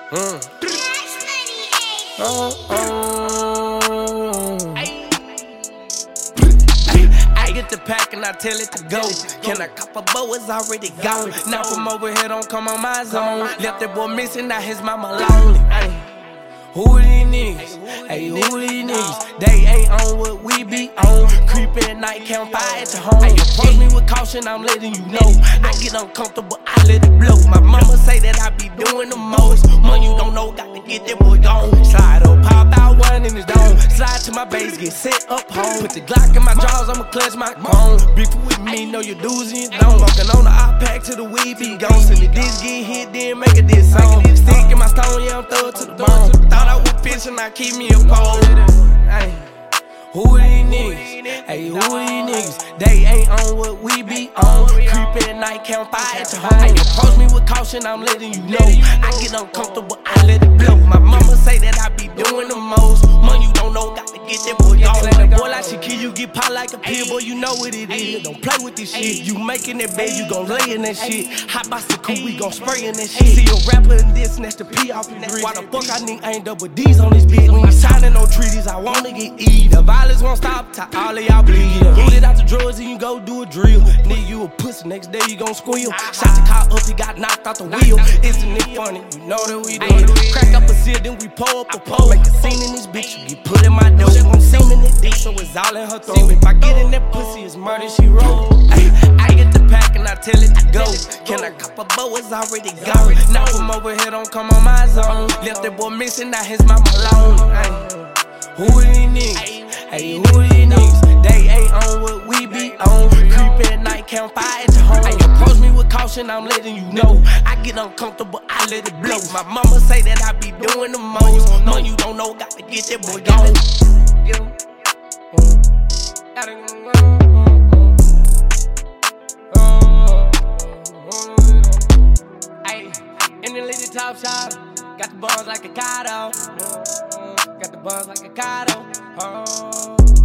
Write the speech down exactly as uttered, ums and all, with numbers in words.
Mm. Oh, oh. I get the pack and I tell it to go. Can I cop a bow? It's already gone. Now from over here, don't come on my zone. Left that boy missing, now his mama lonely. Ay. Who these niggas? Hey, who these niggas? They ain't on what we be on. Creep at night, count fire at your home. Hey, approach me with caution, I'm letting you know. I get uncomfortable, I let it blow. My mama say that I be doing the most. Money you don't know, got to get that boy gone. Slide up, pop out one in his dome. Slide to my base, get set up home. Put the Glock in my jaws, I'ma clutch my cone. Beef with me, know your do's and you don't. Smoking on the op pack till the weed be gone. Till the disc get hit, then make a diss song. Stick in my stone, yeah, I'm thug to the bone. Thought I was pitching, I keep me a pole. Ay. Who these niggas? Hey, who these niggas? They ain't on what we be on. Creep at night, count fire at your home. Hey, approach me with caution, I'm letting you know. I get uncomfortable, I let it blow. My mama say that I be doing the most. Money you don't know, got to get that boy gone. Like that boy like Shaquille, you get popped like a pill, boy, you know what it is. Don't play with this shit. You making that bed, you gon' lay in that shit. Hot bicycle, we gon' spray in that shit. See a rapper in this, and that's the P off your wrist. Why the fuck I need ain't double D's on this bitch? When you signing no treaties, I wanna get E. The violence won't stop till all of y'all bleed. Rooted out the drugs and you go do a drill. Nigga, you a pussy, next day you gon' squeal. Shot the car up, he got knocked out the wheel. Isn't it funny? You know that we do it. Crack up a seal, then we pull up a pole. Make a scene in this bitch, you get put in my dough. She won't seem in it deep, so it's all in her throat. If I get in that pussy, it's murder, she roll. Ay, I get the pack and I tell it to go. Can I cop a bow? It's already gone. Now from over here, don't come on my zone. Left that boy missing, now his mama alone. Ay, who these niggas? Hey, who these niggas? They ain't on what we be on. Creep at night, count fire at your home. Hey, approach me with caution, I'm letting you know. I get uncomfortable, I let it blow. My mama say that I be doing the most. Money you don't know, got to get that boy gone. Hey, in the lady top shot, got the bars like a Kato. Got the bars like a Kato. Oh.